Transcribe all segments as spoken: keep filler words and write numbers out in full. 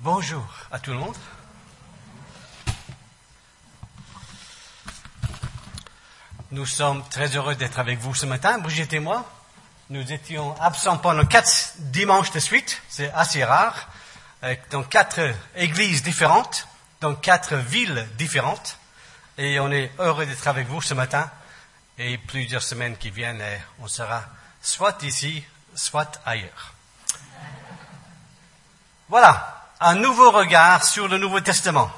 Bonjour à tout le monde. Nous sommes très heureux d'être avec vous ce matin. Brigitte et moi, nous étions absents pendant quatre dimanches de suite. C'est assez rare. Dans quatre églises différentes, dans quatre villes différentes. Et on est heureux d'être avec vous ce matin. Et plusieurs semaines qui viennent, on sera soit ici, soit ailleurs. Voilà. Un nouveau regard sur le Nouveau Testament.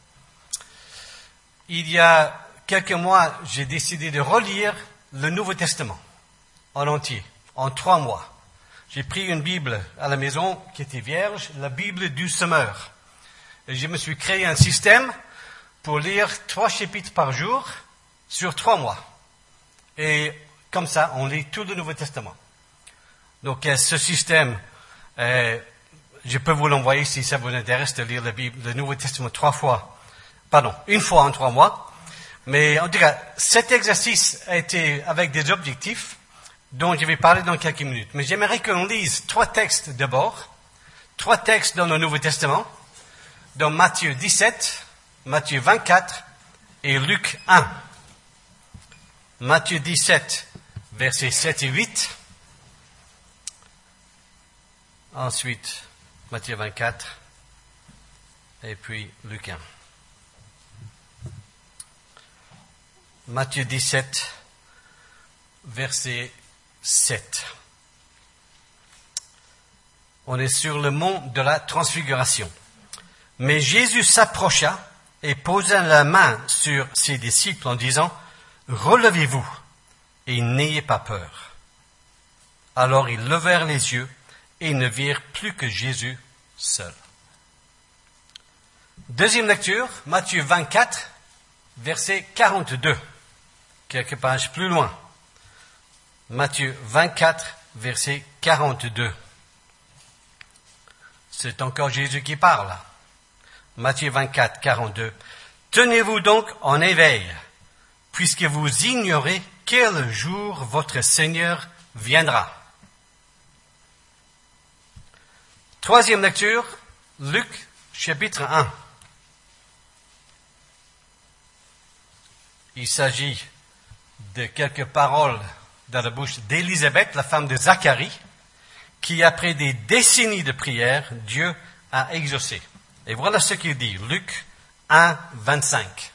Il y a quelques mois, j'ai décidé de relire le Nouveau Testament en entier, en trois mois. J'ai pris une Bible à la maison qui était vierge, la Bible du semeur. Et je me suis créé un système pour lire trois chapitres par jour sur trois mois. Et comme ça, on lit tout le Nouveau Testament. Donc ce système... Euh, Je peux vous l'envoyer si ça vous intéresse de lire la Bible, le Nouveau Testament trois fois, pardon, une fois en trois mois. Mais en tout cas, cet exercice a été avec des objectifs dont je vais parler dans quelques minutes. Mais j'aimerais qu'on lise trois textes d'abord, trois textes dans le Nouveau Testament, dans Matthieu dix-sept, Matthieu vingt-quatre et Luc un. Matthieu dix-sept, versets sept et huit. Ensuite, Matthieu vingt-quatre, et puis Luc un. Matthieu dix-sept, verset sept. On est sur le mont de la transfiguration. Mais Jésus s'approcha et posa la main sur ses disciples en disant, « Relevez-vous et n'ayez pas peur. » Alors ils levèrent les yeux et ne virent plus que Jésus seul. Deuxième lecture, Matthieu vingt-quatre, verset quarante-deux, quelques pages plus loin. Matthieu vingt-quatre, verset quarante-deux. C'est encore Jésus qui parle. Matthieu vingt-quatre, quarante-deux. Tenez-vous donc en éveil, puisque vous ignorez quel jour votre Seigneur viendra. Troisième lecture, Luc, chapitre un. Il s'agit de quelques paroles dans la bouche d'Élisabeth, la femme de Zacharie, qui, après des décennies de prière, Dieu a exaucé. Et voilà ce qu'il dit, Luc un, vingt-cinq.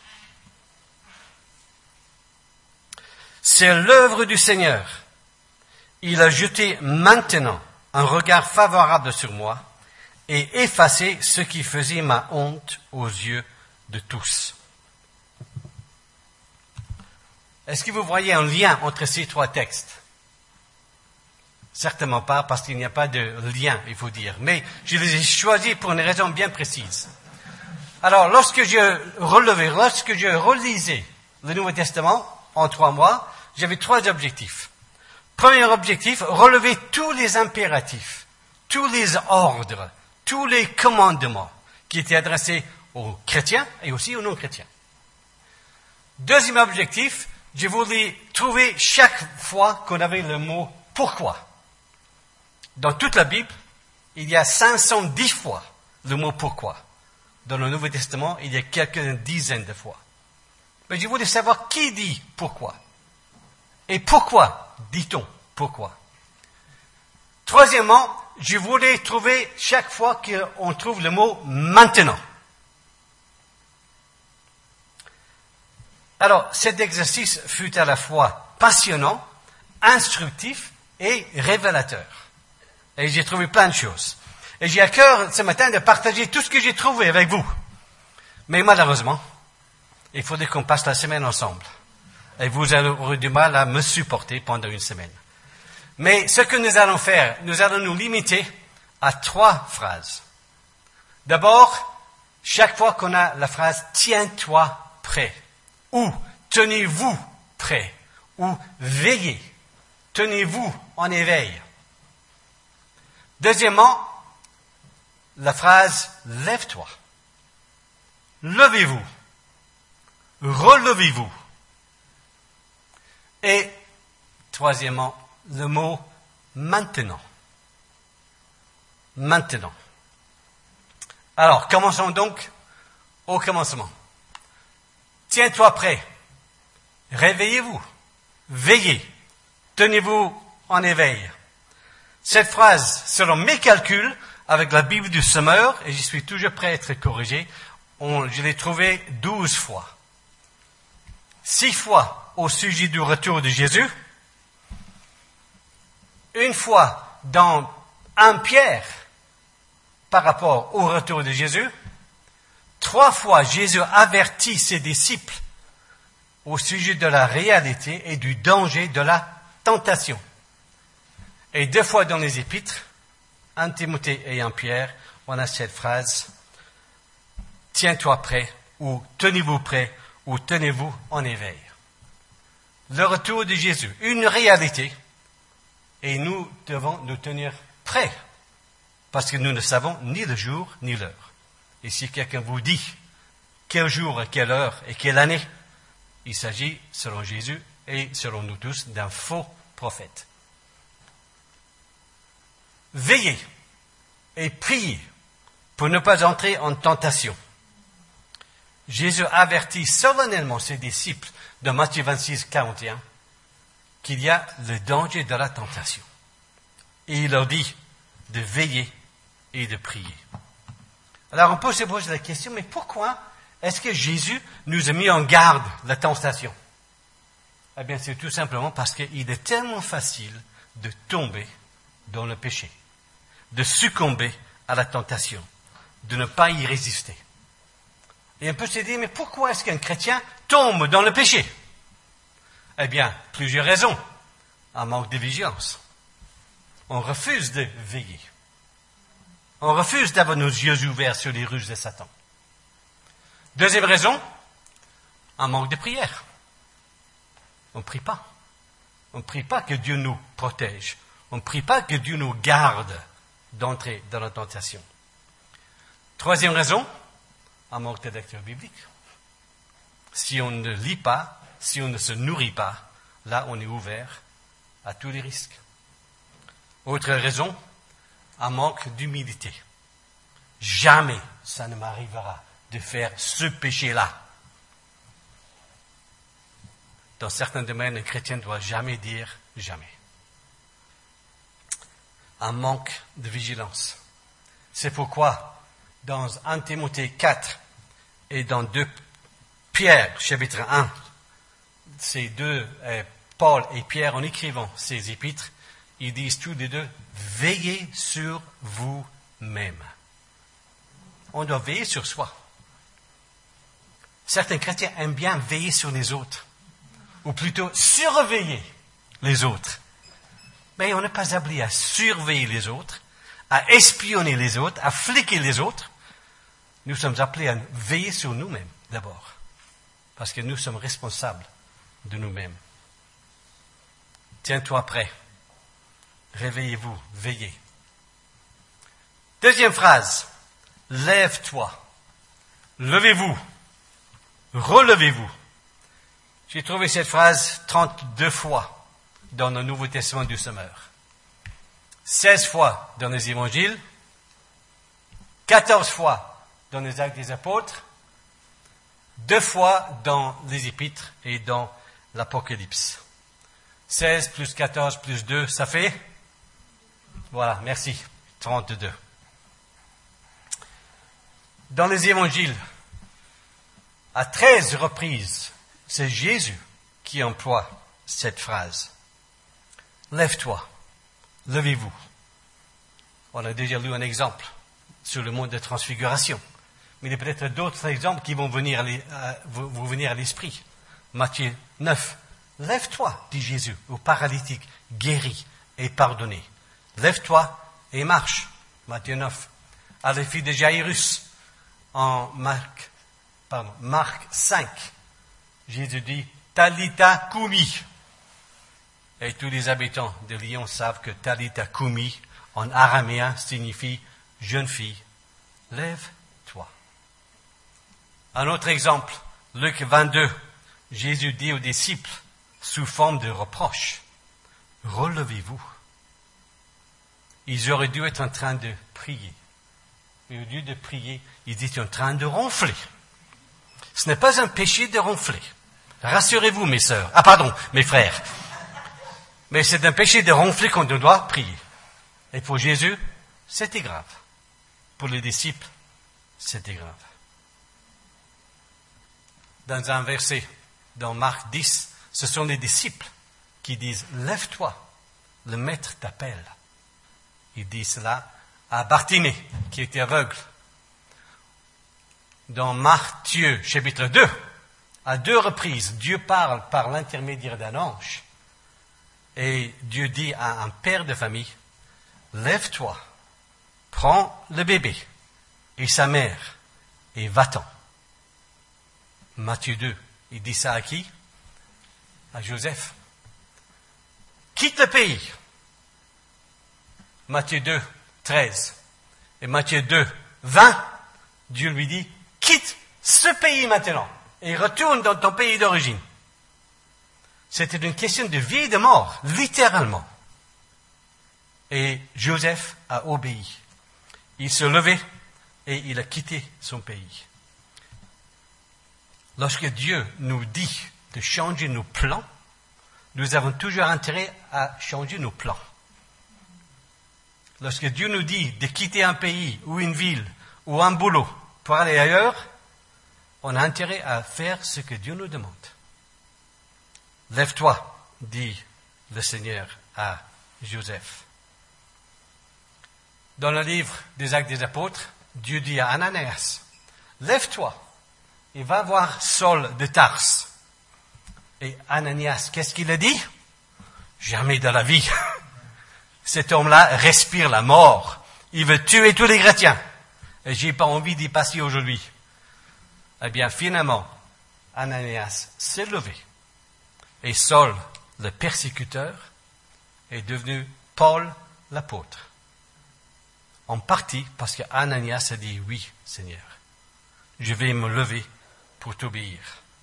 C'est l'œuvre du Seigneur. Il a jeté maintenant un regard favorable sur moi et effacé ce qui faisait ma honte aux yeux de tous. Est-ce que vous voyez un lien entre ces trois textes? Certainement pas, parce qu'il n'y a pas de lien, il faut dire. Mais je les ai choisis pour une raison bien précise. Alors, lorsque je relevais, lorsque je relisais le Nouveau Testament en trois mois, j'avais trois objectifs. Premier objectif, relever tous les impératifs, tous les ordres, tous les commandements qui étaient adressés aux chrétiens et aussi aux non-chrétiens. Deuxième objectif, je voulais trouver chaque fois qu'on avait le mot « pourquoi ». Dans toute la Bible, il y a cinq cent dix fois le mot « pourquoi ». Dans le Nouveau Testament, il y a quelques dizaines de fois. Mais je voulais savoir qui dit « pourquoi ». Et pourquoi dit-on pourquoi? Troisièmement, je voulais trouver chaque fois qu'on trouve le mot maintenant. Alors, cet exercice fut à la fois passionnant, instructif et révélateur. Et j'ai trouvé plein de choses. Et j'ai à cœur ce matin de partager tout ce que j'ai trouvé avec vous. Mais malheureusement, il faudrait qu'on passe la semaine ensemble. Et vous aurez du mal à me supporter pendant une semaine. Mais ce que nous allons faire, nous allons nous limiter à trois phrases. D'abord, chaque fois qu'on a la phrase « tiens-toi prêt » ou « tenez-vous prêt » ou « veillez », « tenez-vous en éveil ». Deuxièmement, la phrase « lève-toi », « levez-vous », « relevez-vous ». Et, troisièmement, le mot « maintenant ». Maintenant. Alors, commençons donc au commencement. Tiens-toi prêt. Réveillez-vous. Veillez. Tenez-vous en éveil. Cette phrase, selon mes calculs, avec la Bible du semeur, et j'y suis toujours prêt à être corrigé, on, je l'ai trouvée douze fois. Six fois au sujet du retour de Jésus. Une fois dans un Pierre par rapport au retour de Jésus. Trois fois, Jésus avertit ses disciples au sujet de la réalité et du danger de la tentation. Et deux fois dans les épîtres, un Timothée et un Pierre, on a cette phrase « Tiens-toi prêt » ou « Tenez-vous prêt » ou « Tenez-vous en éveil ». Le retour de Jésus, une réalité, et nous devons nous tenir prêts, parce que nous ne savons ni le jour ni l'heure. Et si quelqu'un vous dit quel jour, quelle heure et quelle année, il s'agit, selon Jésus et selon nous tous, d'un faux prophète. Veillez et priez pour ne pas entrer en tentation. Jésus avertit solennellement ses disciples dans Matthieu vingt-six, quarante et un qu'il y a le danger de la tentation. Et il leur dit de veiller et de prier. Alors on peut se poser la question, mais pourquoi est-ce que Jésus nous a mis en garde la tentation? Eh bien, c'est tout simplement parce qu'il est tellement facile de tomber dans le péché, de succomber à la tentation, de ne pas y résister. Et on peut se dire, mais pourquoi est-ce qu'un chrétien tombe dans le péché? Eh bien, plusieurs raisons. Un manque de vigilance. On refuse de veiller. On refuse d'avoir nos yeux ouverts sur les ruses de Satan. Deuxième raison, un manque de prière. On ne prie pas. On ne prie pas que Dieu nous protège. On ne prie pas que Dieu nous garde d'entrer dans la tentation. Troisième raison, un manque de lecture biblique. Si on ne lit pas, si on ne se nourrit pas, là on est ouvert à tous les risques. Autre raison, un manque d'humilité. Jamais ça ne m'arrivera de faire ce péché-là. Dans certains domaines, un chrétien ne doit jamais dire jamais. Un manque de vigilance. C'est pourquoi, dans un Timothée quatre et dans deux Pierre, chapitre un, ces deux, euh, Paul et Pierre, en écrivant ces épîtres, ils disent tous les deux, veillez sur vous-même. On doit veiller sur soi. Certains chrétiens aiment bien veiller sur les autres, ou plutôt surveiller les autres. Mais on n'est pas appelé à surveiller les autres, à espionner les autres, à fliquer les autres. Nous sommes appelés à veiller sur nous-mêmes d'abord, parce que nous sommes responsables de nous-mêmes. Tiens-toi prêt. Réveillez-vous, veillez. Deuxième phrase. Lève-toi. Levez-vous. Relevez-vous. J'ai trouvé cette phrase trente-deux fois dans le Nouveau Testament du Semeur. seize fois dans les Évangiles. quatorze fois dans les Actes des Apôtres. Deux fois dans les Épîtres et dans l'Apocalypse. seize plus quatorze plus deux, ça fait? Voilà, merci. trente-deux. Dans les Évangiles, à treize reprises, c'est Jésus qui emploie cette phrase. Lève-toi, levez-vous. On a déjà lu un exemple sur le mont de transfiguration. Mais il y a peut-être d'autres exemples qui vont venir à, vous venir à l'esprit. Matthieu neuf. Lève-toi, dit Jésus, au paralytique, guéri et pardonné. Lève-toi et marche. Matthieu neuf. À la fille de Jairus, en Marc, pardon, Marc cinq, Jésus dit, Talitha Koumi. Et tous les habitants de Lyon savent que Talitha Koumi, en araméen, signifie jeune fille. Lève-toi. Un autre exemple, Luc vingt-deux, Jésus dit aux disciples, sous forme de reproche, relevez-vous. Ils auraient dû être en train de prier. Et au lieu de prier, ils étaient en train de ronfler. Ce n'est pas un péché de ronfler. Rassurez-vous, mes sœurs. Ah, pardon, mes frères. Mais c'est un péché de ronfler qu'on doit prier. Et pour Jésus, c'était grave. Pour les disciples, c'était grave. Dans un verset, dans Marc dix, ce sont les disciples qui disent « Lève-toi, le maître t'appelle ». Il dit cela à Bartimée, qui était aveugle. Dans Matthieu, chapitre deux, à deux reprises, Dieu parle par l'intermédiaire d'un ange. Et Dieu dit à un père de famille, « Lève-toi, prends le bébé et sa mère et va-t'en. » Matthieu deux, il dit ça à qui? À Joseph. « Quitte le pays. » Matthieu deux, treize. Et Matthieu deux, vingt, Dieu lui dit, « Quitte ce pays maintenant et retourne dans ton pays d'origine. » C'était une question de vie et de mort, littéralement. Et Joseph a obéi. Il se levait et il a quitté son pays. Lorsque Dieu nous dit de changer nos plans, nous avons toujours intérêt à changer nos plans. Lorsque Dieu nous dit de quitter un pays ou une ville ou un boulot pour aller ailleurs, on a intérêt à faire ce que Dieu nous demande. Lève-toi, dit le Seigneur à Joseph. Dans le livre des Actes des Apôtres, Dieu dit à Ananias, lève-toi et va voir Saul de Tarse. Et Ananias, qu'est-ce qu'il a dit? Jamais de la vie. Cet homme-là respire la mort. Il veut tuer tous les chrétiens. Et j'ai pas envie d'y passer aujourd'hui. Eh bien, finalement, Ananias s'est levé. Et Saul, le persécuteur, est devenu Paul l'apôtre. En partie parce qu'Ananias a dit, oui, Seigneur, je vais me lever pour t'obéir.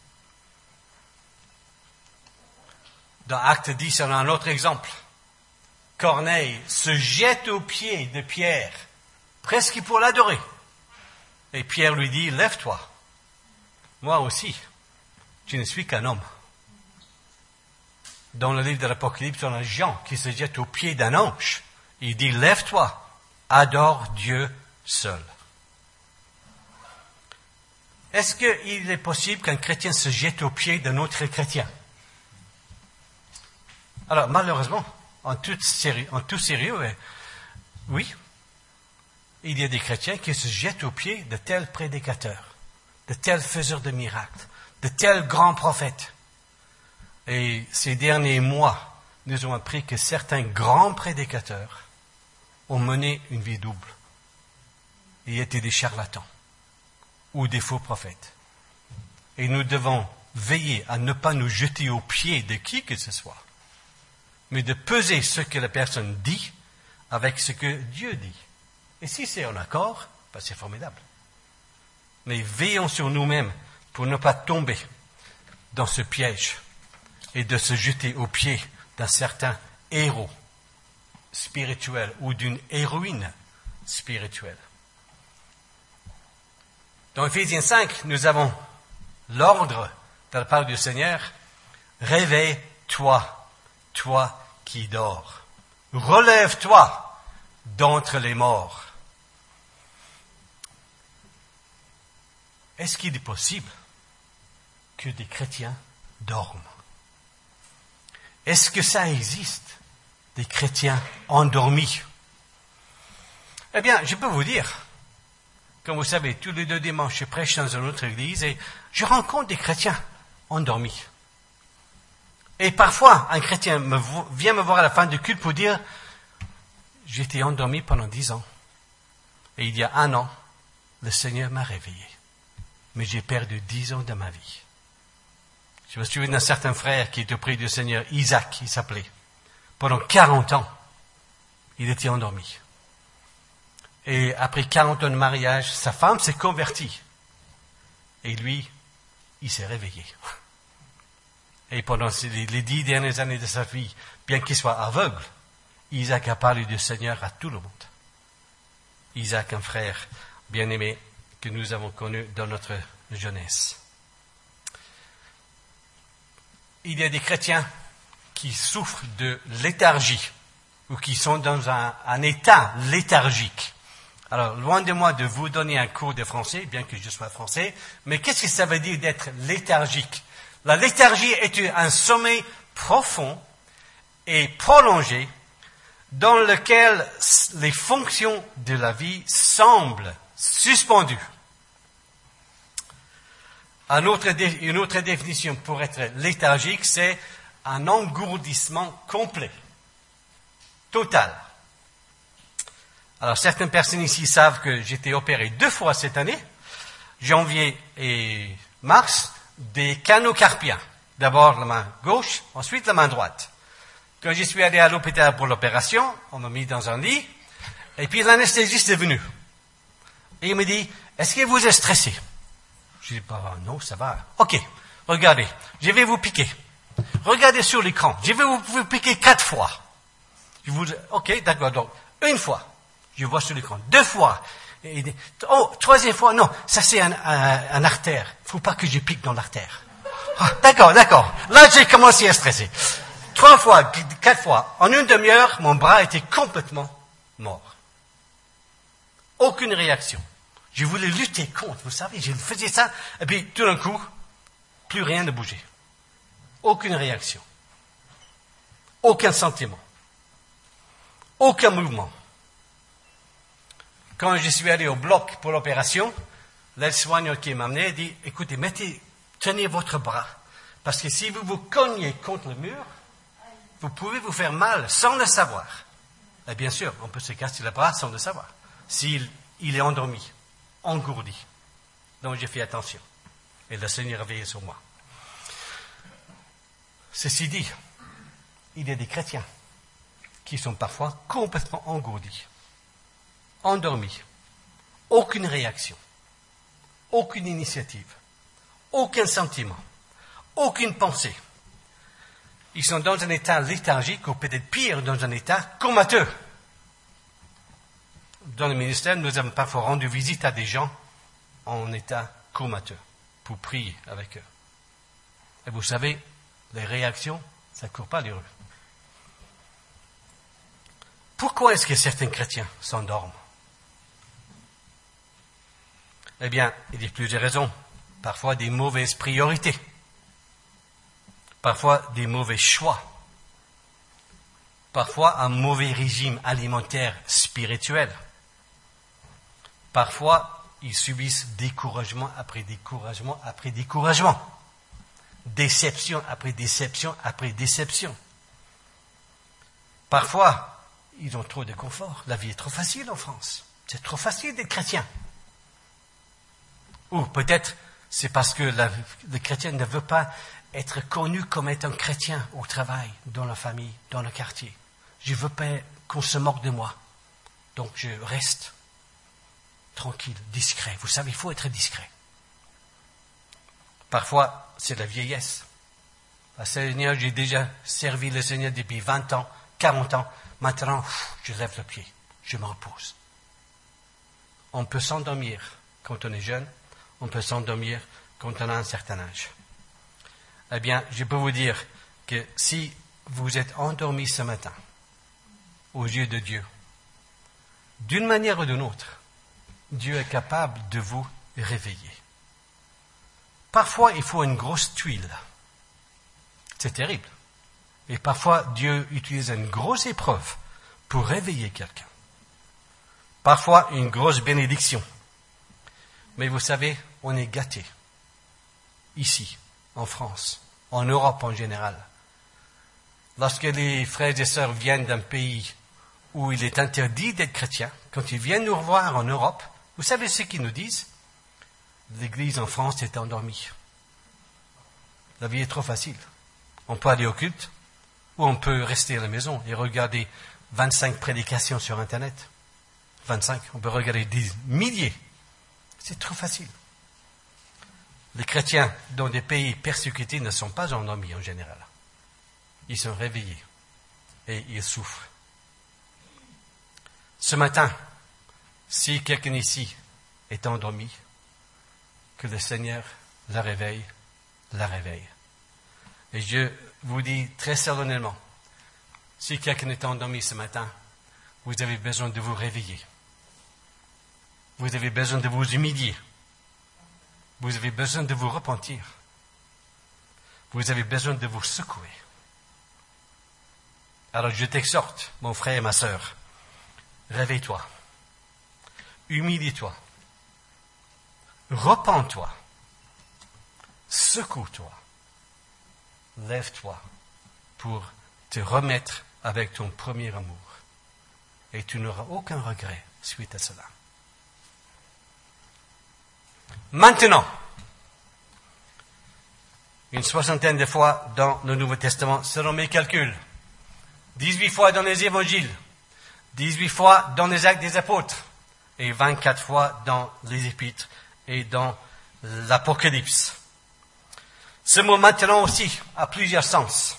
Dans Acte dix, on a un autre exemple. Corneille se jette aux pieds de Pierre, presque pour l'adorer. Et Pierre lui dit, lève-toi. Moi aussi, je ne suis qu'un homme. Dans le livre de l'Apocalypse, on a Jean qui se jette aux pieds d'un ange. Il dit, lève-toi, adore Dieu seul. Est-ce qu'il est possible qu'un chrétien se jette aux pieds d'un autre chrétien? Alors, malheureusement, en tout sérieux, en tout sérieux, oui, il y a des chrétiens qui se jettent aux pieds de tels prédicateurs, de tels faiseurs de miracles, de tels grands prophètes. Et ces derniers mois, nous avons appris que certains grands prédicateurs ont mené une vie double. Ils étaient des charlatans ou des faux prophètes. Et nous devons veiller à ne pas nous jeter aux pieds de qui que ce soit, mais de peser ce que la personne dit avec ce que Dieu dit. Et si c'est en accord, ben c'est formidable. Mais veillons sur nous-mêmes pour ne pas tomber dans ce piège et de se jeter aux pieds d'un certain héros spirituel ou d'une héroïne spirituelle. Dans Éphésiens cinq, nous avons l'ordre de la part du Seigneur, réveille-toi, toi qui dors. Relève-toi d'entre les morts. Est-ce qu'il est possible que des chrétiens dorment? Est-ce que ça existe, des chrétiens endormis? Eh bien, je peux vous dire, comme vous savez, tous les deux dimanches, je prêche dans une autre église et je rencontre des chrétiens endormis. Et parfois, un chrétien me, vient me voir à la fin du culte pour dire, j'étais endormi pendant dix ans. Et il y a un an, le Seigneur m'a réveillé. Mais j'ai perdu dix ans de ma vie. Je me souviens d'un certain frère qui était auprès du Seigneur, Isaac, il s'appelait. Pendant quarante ans, il était endormi. Et après quarante ans de mariage, sa femme s'est convertie. Et lui, il s'est réveillé. Et pendant les dix dernières années de sa vie, bien qu'il soit aveugle, Isaac a parlé du Seigneur à tout le monde. Isaac, un frère bien-aimés que nous avons connus dans notre jeunesse. Il y a des chrétiens qui souffrent de léthargie ou qui sont dans un, un état léthargique. Alors, loin de moi de vous donner un cours de français, bien que je sois français, mais qu'est-ce que ça veut dire d'être léthargique? La léthargie est un sommeil profond et prolongé dans lequel les fonctions de la vie semblent suspendues. Un autre, une autre définition pour être léthargique, c'est un engourdissement complet, total. Alors, certaines personnes ici savent que j'ai été opéré deux fois cette année, janvier et mars, des canaux carpiens. D'abord la main gauche, ensuite la main droite. Quand je suis allé à l'hôpital pour l'opération, on m'a mis dans un lit, et puis l'anesthésiste est venu. Et il me dit, est-ce que vous êtes stressé? Je dis, bah, non, ça va. Ok, regardez, je vais vous piquer. Regardez sur l'écran, je vais vous, vous piquer quatre fois. Je vous, ok, d'accord, donc, une fois, je vois sur l'écran, deux fois. Et il dit, oh, troisième fois, non, ça c'est un, un, un artère. Il ne faut pas que je pique dans l'artère. Ah, d'accord, d'accord. Là, j'ai commencé à stresser. Trois fois, quatre fois. En une demi-heure, mon bras était complètement mort. Aucune réaction. Je voulais lutter contre, vous savez, je faisais ça, et puis tout d'un coup, plus rien ne bougeait. Aucune réaction. Aucun sentiment. Aucun mouvement. Quand je suis allé au bloc pour l'opération, l'aide-soignante qui m'amenait dit, écoutez, mettez, tenez votre bras, parce que si vous vous cognez contre le mur, vous pouvez vous faire mal sans le savoir. Et bien sûr, on peut se casser le bras sans le savoir, s'il il est endormi, engourdi. Donc j'ai fait attention. Et le Seigneur a veillé sur moi. Ceci dit, il y a des chrétiens qui sont parfois complètement engourdis, endormis, aucune réaction, aucune initiative, aucun sentiment, aucune pensée. Ils sont dans un état léthargique, ou peut-être pire, dans un état comateux. Dans le ministère, nous avons parfois rendu visite à des gens en état comateux pour prier avec eux. Et vous savez, les réactions, ça ne court pas les rues. Pourquoi est-ce que certains chrétiens s'endorment? Eh bien, il y a plusieurs raisons. Parfois des mauvaises priorités. Parfois des mauvais choix. Parfois un mauvais régime alimentaire spirituel. Parfois, ils subissent découragement après découragement après découragement. Déception après déception après déception. Parfois, ils ont trop de confort. La vie est trop facile en France. C'est trop facile d'être chrétien. Ou peut-être c'est parce que la, le chrétien ne veut pas être connu comme étant chrétien au travail, dans la famille, dans le quartier. Je ne veux pas qu'on se moque de moi. Donc je reste tranquille, discret. Vous savez, il faut être discret. Parfois, c'est la vieillesse. Le Seigneur, j'ai déjà servi le Seigneur depuis vingt ans, quarante ans. Maintenant, je lève le pied, je me repose. On peut s'endormir quand on est jeune, on peut s'endormir quand on a un certain âge. Eh bien, je peux vous dire que si vous êtes endormi ce matin, aux yeux de Dieu, d'une manière ou d'une autre, Dieu est capable de vous réveiller. Parfois, il faut une grosse tuile. C'est terrible. Et parfois, Dieu utilise une grosse épreuve pour réveiller quelqu'un. Parfois, une grosse bénédiction. Mais vous savez, on est gâtés. Ici, en France, en Europe en général. Lorsque les frères et sœurs viennent d'un pays où il est interdit d'être chrétien, quand ils viennent nous revoir en Europe, vous savez ce qu'ils nous disent? L'Église en France est endormie. La vie est trop facile. On peut aller au culte, ou on peut rester à la maison et regarder vingt-cinq prédications sur Internet. vingt-cinq, on peut regarder des milliers. C'est trop facile. Les chrétiens dans des pays persécutés ne sont pas endormis en général. Ils sont réveillés et ils souffrent. Ce matin, si quelqu'un ici est endormie, que le Seigneur la réveille, la réveille. Et je vous dis très solennellement, si quelqu'un est endormi ce matin, vous avez besoin de vous réveiller. Vous avez besoin de vous humilier. Vous avez besoin de vous repentir. Vous avez besoin de vous secouer. Alors je t'exhorte, mon frère et ma sœur, réveille-toi, humilie-toi, repens-toi, secoue-toi, lève-toi pour te remettre avec ton premier amour. Et tu n'auras aucun regret suite à cela. Maintenant, une soixantaine de fois dans le Nouveau Testament, selon mes calculs, dix-huit fois dans les évangiles, dix-huit fois dans les actes des apôtres, et vingt-quatre fois dans les épîtres et dans l'Apocalypse. Ce mot maintenant aussi a plusieurs sens.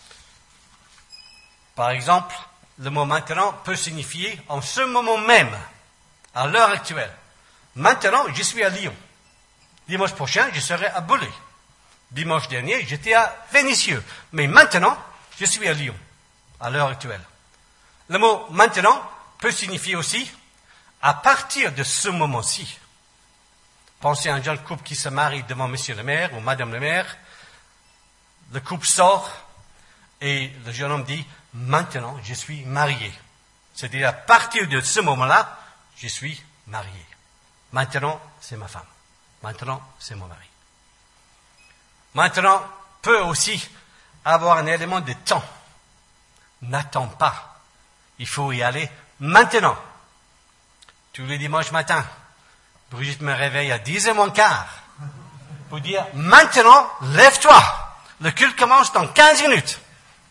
Par exemple, le mot maintenant peut signifier en ce moment même, à l'heure actuelle. Maintenant, je suis à Lyon. Dimanche prochain, je serai à Boulay. Dimanche dernier, j'étais à Vénissieux. Mais maintenant, je suis à Lyon, à l'heure actuelle. Le mot maintenant peut signifier aussi à partir de ce moment-ci. Pensez à un jeune couple qui se marie devant monsieur le maire ou madame le maire. Le couple sort et le jeune homme dit « Maintenant, je suis marié ». C'est-à-dire à partir de ce moment-là, je suis marié. Maintenant, c'est ma femme. Maintenant, c'est mon mari. Maintenant peut aussi avoir un élément de temps. N'attends pas. Il faut y aller maintenant. Tous les dimanches matins, Brigitte me réveille à dix heures moins quart pour dire « Maintenant, lève-toi. Le culte commence dans quinze minutes. »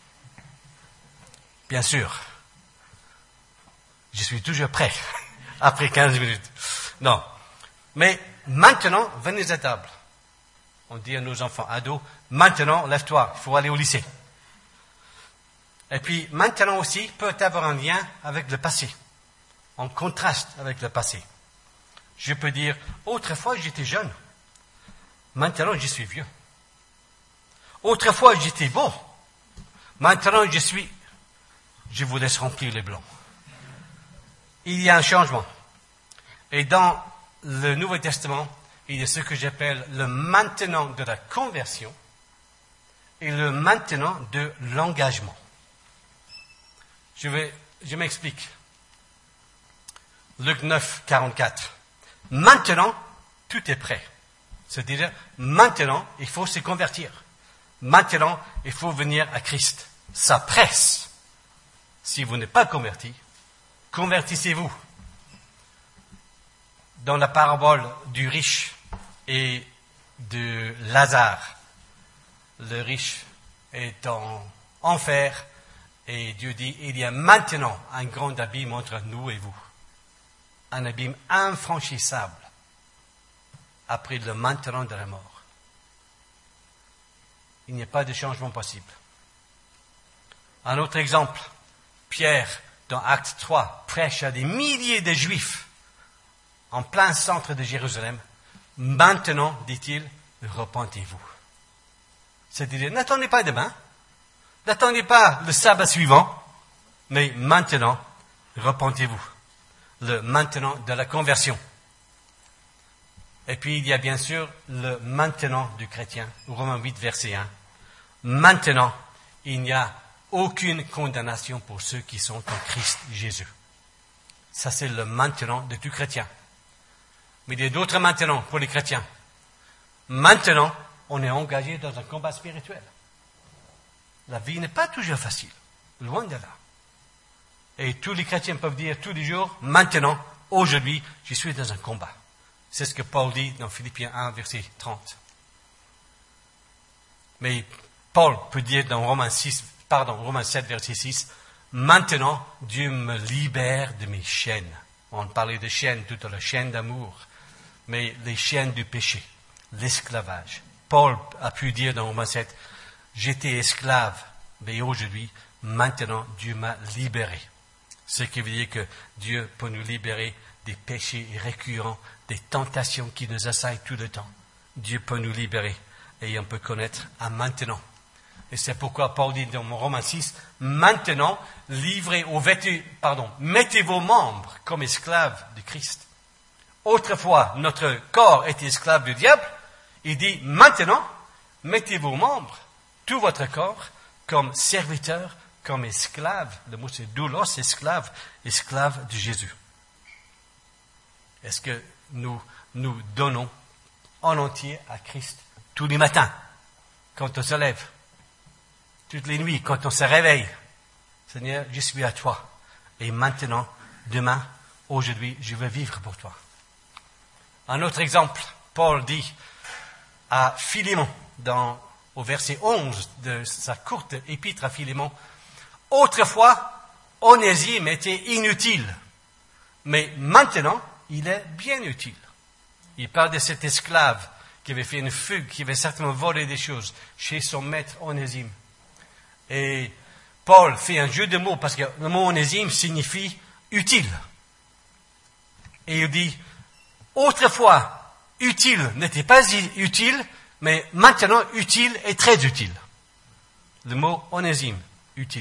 Bien sûr, je suis toujours prêt après quinze minutes. Non. Mais maintenant, venez à table. On dit à nos enfants ados, maintenant, lève-toi, il faut aller au lycée. Et puis, maintenant aussi, peut avoir un lien avec le passé, en contraste avec le passé. Je peux dire, autrefois, j'étais jeune. Maintenant, je suis vieux. Autrefois, j'étais beau. Maintenant, je suis... Je vous laisse remplir les blancs. Il y a un changement. Et dans le Nouveau Testament, il y a ce que j'appelle le maintenant de la conversion et le maintenant de l'engagement. Je vais, je m'explique. Luc neuf, quarante-quatre. Maintenant, tout est prêt. C'est-à-dire, maintenant, il faut se convertir. Maintenant, il faut venir à Christ. Ça presse. Si vous n'êtes pas converti, convertissez-vous. Dans la parabole du riche et de Lazare, le riche est en enfer et Dieu dit, il y a maintenant un grand abîme entre nous et vous. Un abîme infranchissable après le maintenant de la mort. Il n'y a pas de changement possible. Un autre exemple, Pierre, dans Acte trois, prêche à des milliers de Juifs en plein centre de Jérusalem. Maintenant, dit-il, repentez-vous. C'est-à-dire, n'attendez pas demain, n'attendez pas le sabbat suivant, mais maintenant, repentez-vous. Le maintenant de la conversion. Et puis, il y a bien sûr le maintenant du chrétien, Romains huit, verset un. Maintenant, il n'y a aucune condamnation pour ceux qui sont en Christ Jésus. Ça, c'est le maintenant de tout chrétien. Mais il y a d'autres maintenant pour les chrétiens. Maintenant, on est engagé dans un combat spirituel. La vie n'est pas toujours facile, loin de là. Et tous les chrétiens peuvent dire tous les jours, maintenant, aujourd'hui, je suis dans un combat. C'est ce que Paul dit dans Philippiens un, verset trente. Mais Paul peut dire dans Romains six, pardon, Romains sept, verset six, maintenant, Dieu me libère de mes chaînes. On parlait de chaînes tout à l'heure, chaînes d'amour, mais les chaînes du péché, l'esclavage. Paul a pu dire dans Romains sept, j'étais esclave, mais aujourd'hui, maintenant, Dieu m'a libéré. Ce qui veut dire que Dieu peut nous libérer des péchés récurrents, des tentations qui nous assaillent tout le temps. Dieu peut nous libérer et on peut connaître à maintenant. Et c'est pourquoi Paul dit dans Romains six, maintenant, livrez aux vêtus, pardon, mettez vos membres comme esclaves de Christ. Autrefois, notre corps était esclave du diable. Il dit, maintenant, mettez vos membres, tout votre corps, comme serviteurs, comme esclaves. Le mot c'est doulos, esclave, esclave de Jésus. Est-ce que nous nous donnons en entier à Christ tous les matins, quand on se lève, toutes les nuits, quand on se réveille? Seigneur, je suis à toi. Et maintenant, demain, aujourd'hui, je veux vivre pour toi. Un autre exemple, Paul dit à Philémon, dans, au verset onze de sa courte épître à Philémon, « Autrefois, Onésime était inutile, mais maintenant, il est bien utile. » Il parle de cet esclave qui avait fait une fugue, qui avait certainement volé des choses chez son maître Onésime. Et Paul fait un jeu de mots, parce que le mot Onésime signifie utile. Et il dit, autrefois, utile n'était pas utile, mais maintenant, utile est très utile. Le mot Onésime, utile.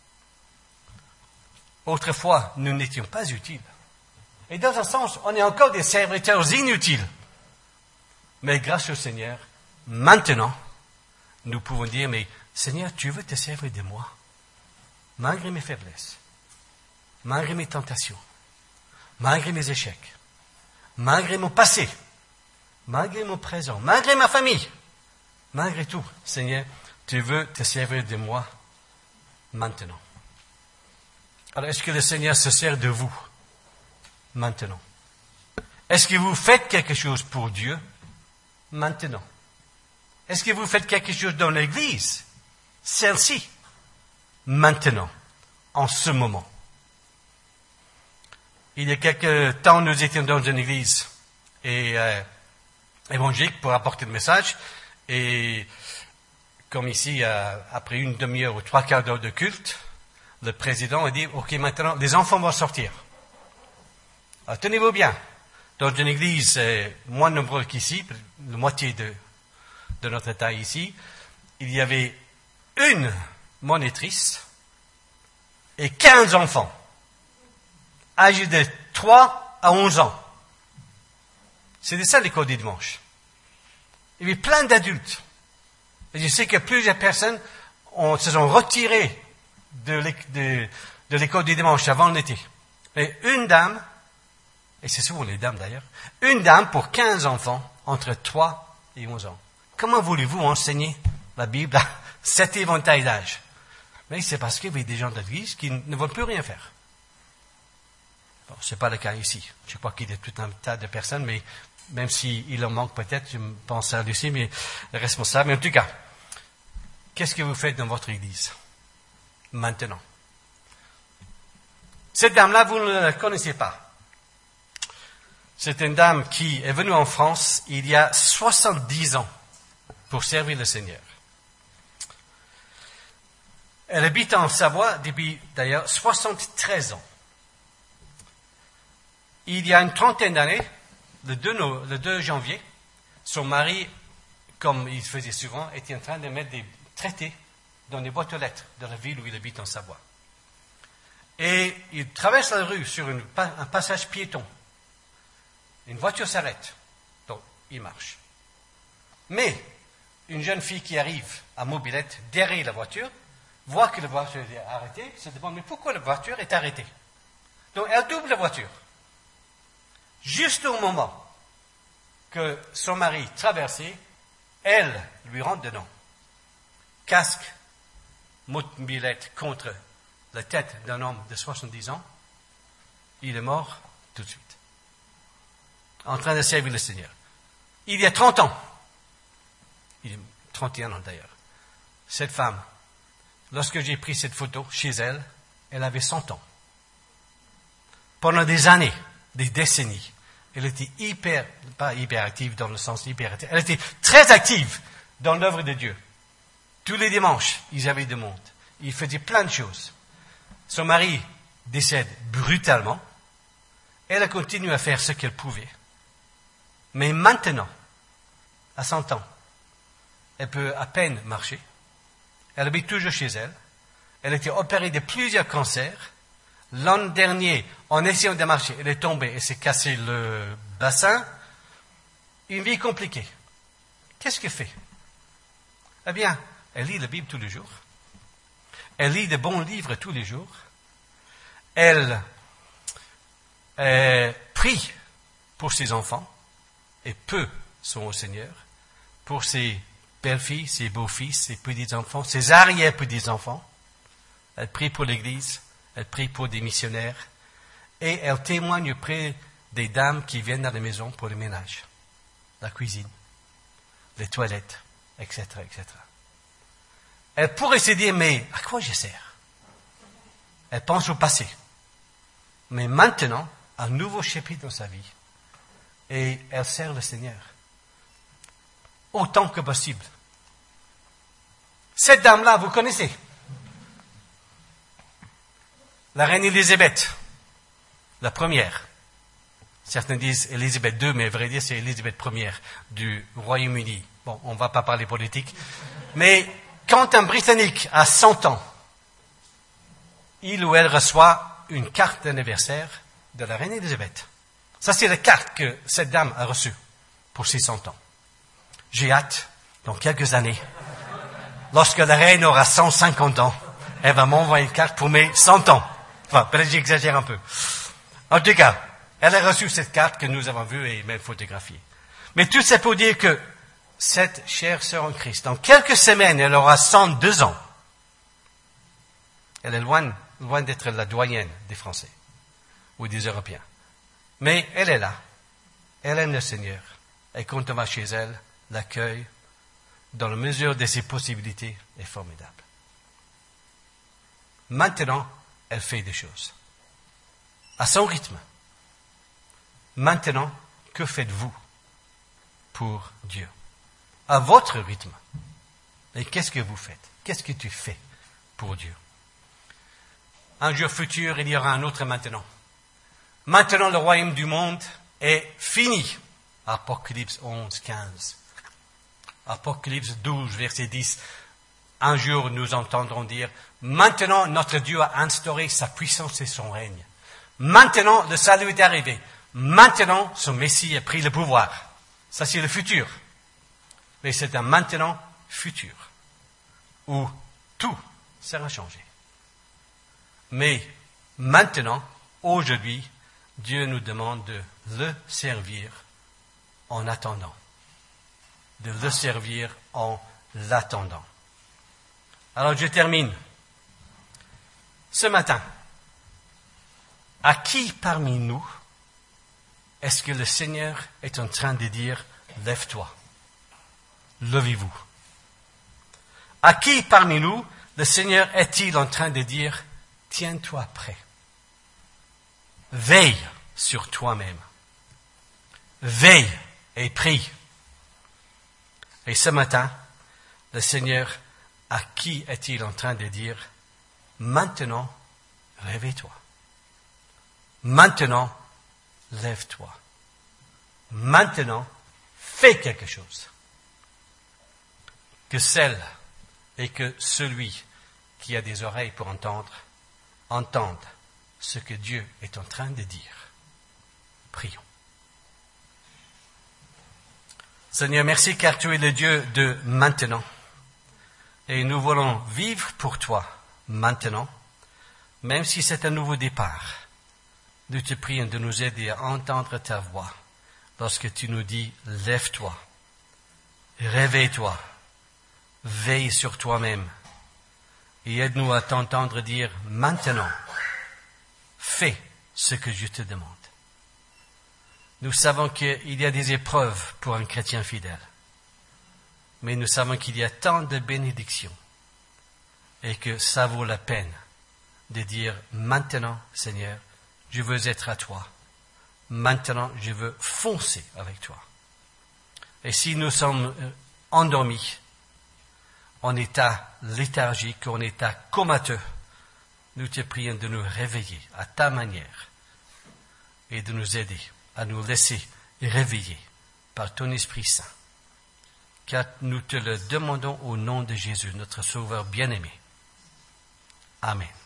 Autrefois, nous n'étions pas utiles. Et dans un sens, on est encore des serviteurs inutiles. Mais grâce au Seigneur, maintenant, nous pouvons dire, mais Seigneur, tu veux te servir de moi, malgré mes faiblesses, malgré mes tentations, malgré mes échecs, malgré mon passé, malgré mon présent, malgré ma famille, malgré tout, Seigneur, tu veux te servir de moi maintenant. Alors, est-ce que le Seigneur se sert de vous maintenant? Est-ce que vous faites quelque chose pour Dieu maintenant? Est-ce que vous faites quelque chose dans l'Église, celle-ci, maintenant, en ce moment? Il y a quelque temps, nous étions dans une église et, euh, évangélique pour apporter le message. Et comme ici, euh, après une demi-heure ou trois quarts d'heure de culte, le président a dit, OK, maintenant, les enfants vont sortir. Alors, tenez-vous bien. Dans une église euh, moins nombreuse qu'ici, la moitié de, de notre taille ici, il y avait une monitrice et quinze enfants, âgés de trois à onze ans. C'était ça l'école du dimanche. Il y avait plein d'adultes. Et je sais que plusieurs personnes ont, se sont retirées de l'école du dimanche avant l'été. Mais une dame, et c'est souvent les dames d'ailleurs, une dame pour quinze enfants entre trois et onze ans. Comment voulez-vous enseigner la Bible à cet éventail d'âge? Mais c'est parce qu'il y avait des gens de l'église qui ne veulent plus rien faire. Bon, ce n'est pas le cas ici. Je crois qu'il y a tout un tas de personnes, mais même s'il en manque peut-être, je pense à Lucie, mais le responsable. Mais en tout cas, qu'est-ce que vous faites dans votre église maintenant? Cette dame-là, vous ne la connaissez pas. C'est une dame qui est venue en France il y a soixante-dix ans pour servir le Seigneur. Elle habite en Savoie depuis d'ailleurs soixante-treize ans. Il y a une trentaine d'années, le deux, le deux janvier, son mari, comme il faisait souvent, était en train de mettre des traités dans des boîtes aux lettres de la ville où il habite en Savoie. Et il traverse la rue sur une, un passage piéton. Une voiture s'arrête, donc il marche. Mais une jeune fille qui arrive à mobilette derrière la voiture, voit que la voiture est arrêtée, se demande mais pourquoi la voiture est arrêtée? Donc elle double la voiture. Juste au moment que son mari traversait, elle lui rentre dedans. Casque, mobilette contre la tête d'un homme de soixante-dix ans, il est mort tout de suite. En train de servir le Seigneur. Il y a trente ans, il est trente et un ans d'ailleurs, cette femme, lorsque j'ai pris cette photo chez elle, elle avait cent ans. Pendant des années, des décennies, elle était hyper, pas hyper active dans le sens hyper active, elle était très active dans l'œuvre de Dieu. Tous les dimanches, ils avaient de monde. Ils faisaient plein de choses. Son mari décède brutalement. Elle a continué à faire ce qu'elle pouvait. Mais maintenant, à cent ans, elle peut à peine marcher. Elle habite toujours chez elle. Elle a été opérée de plusieurs cancers. L'an dernier, en essayant de marcher, elle est tombée et s'est cassé le bassin. Une vie compliquée. Qu'est-ce qu'elle fait? Eh bien, elle lit la Bible tous les jours. Elle lit de bons livres tous les jours. Elle euh, prie pour ses enfants. Et peu sont au Seigneur. Pour ses belles-filles, ses beaux-fils, ses petits-enfants, ses arrière-petits-enfants. Elle prie pour l'Église. Elle prie pour des missionnaires. Et elle témoigne auprès des dames qui viennent à la maison pour le ménage, la cuisine, les toilettes, et cetera, et cetera. Elle pourrait se dire, mais à quoi je sers? Elle pense au passé. Mais maintenant, un nouveau chapitre dans sa vie. Et elle sert le Seigneur. Autant que possible. Cette dame-là, vous connaissez? La reine Élisabeth, la première. Certains disent Élisabeth deux, mais à vrai dire, c'est Élisabeth première du Royaume-Uni. Bon, on ne va pas parler politique. Mais quand un Britannique a cent ans, il ou elle reçoit une carte d'anniversaire de la reine Élisabeth. Ça, c'est la carte que cette dame a reçue pour ses cent ans. J'ai hâte, dans quelques années, lorsque la reine aura cent cinquante ans, elle va m'envoyer une carte pour mes cent ans. Enfin, peut-être j'exagère un peu. En tout cas, elle a reçu cette carte que nous avons vue et même photographiée. Mais tout ça pour dire que cette chère sœur en Christ, dans quelques semaines, elle aura cent deux ans. Elle est loin, loin d'être la doyenne des Français ou des Européens. Mais elle est là. Elle aime le Seigneur. Et quand on va chez elle, l'accueil, dans la mesure de ses possibilités, est formidable. Maintenant, elle fait des choses. À son rythme. Maintenant, que faites-vous pour Dieu? À votre rythme. Et qu'est-ce que vous faites? Qu'est-ce que tu fais pour Dieu? Un jour futur, il y aura un autre maintenant. Maintenant, le royaume du monde est fini. Apocalypse onze, quinze. Apocalypse douze, verset dix. Un jour, nous entendrons dire, maintenant, notre Dieu a instauré sa puissance et son règne. Maintenant, le salut est arrivé. Maintenant, son Messie a pris le pouvoir. Ça, c'est le futur. Mais c'est un maintenant futur où tout sera changé. Mais maintenant, aujourd'hui, Dieu nous demande de le servir en attendant. De le servir en l'attendant. Alors, je termine. Ce matin, à qui parmi nous est-ce que le Seigneur est en train de dire, lève-toi, levez-vous? À qui parmi nous le Seigneur est-il en train de dire, tiens-toi prêt, veille sur toi-même, veille et prie. Et ce matin, le Seigneur, à qui est-il en train de dire, maintenant, réveille-toi. Maintenant, lève-toi. Maintenant, fais quelque chose. Que celle et que celui qui a des oreilles pour entendre, entende ce que Dieu est en train de dire. Prions. Seigneur, merci car tu es le Dieu de maintenant. Et nous voulons vivre pour toi maintenant, même si c'est un nouveau départ. Nous te prions de nous aider à entendre ta voix lorsque tu nous dis « Lève-toi, réveille-toi, veille sur toi-même et aide-nous à t'entendre dire « Maintenant, fais ce que je te demande ». Nous savons qu'il y a des épreuves pour un chrétien fidèle, mais nous savons qu'il y a tant de bénédictions et que ça vaut la peine de dire « Maintenant, Seigneur, je veux être à toi. Maintenant, je veux foncer avec toi. » Et si nous sommes endormis, en état léthargique, en état comateux, nous te prions de nous réveiller à ta manière et de nous aider à nous laisser réveiller par ton Esprit Saint. Car nous te le demandons au nom de Jésus, notre Sauveur bien-aimé. Amen.